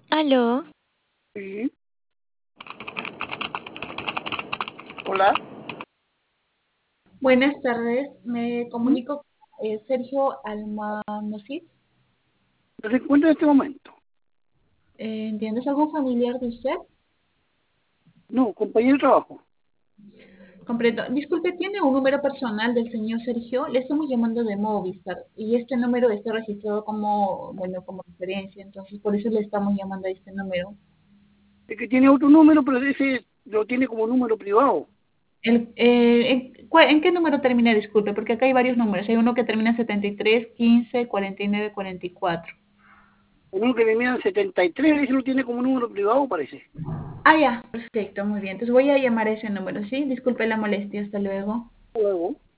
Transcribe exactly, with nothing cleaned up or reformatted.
Aló, Sí. Hola. Buenas tardes, me ¿Mm? comunico con eh, Sergio Almanosid. ¿No se encuentra en este momento? Eh, ¿entiendes algún familiar de usted? No, compañero de trabajo. Comprendo. Disculpe, ¿tiene un número personal del señor Sergio? Le estamos llamando de Movistar y este número está registrado como, bueno, como referencia, entonces por eso le estamos llamando a este número. Es que tiene otro número, pero ese lo tiene como número privado. El, eh, ¿en, cua- en qué número termina? Disculpe, porque acá hay varios números. Hay uno que termina en setenta y tres, quince, cuarenta y nueve, cuarenta y cuatro. Uno que termina en setenta y tres, ese lo tiene como número privado, parece. Ah, ya, perfecto, muy bien. Entonces voy a llamar a ese número, ¿sí? Disculpe la molestia, hasta luego. Luego.